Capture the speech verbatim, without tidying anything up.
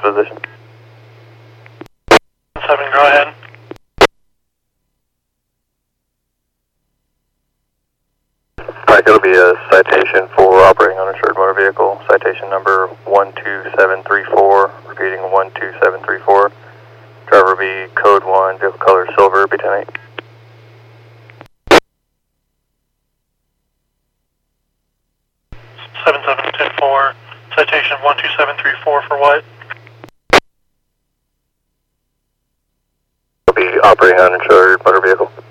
position. seven, go ahead. Alright, it'll be a citation for operating uninsured motor vehicle. Citation number one two seven three four, repeating one two seven three four. Driver will be code one, vehicle color silver, B ten eight. seven seven ten four, citation one two seven three four for what? It'll be operating uninsured motor vehicle.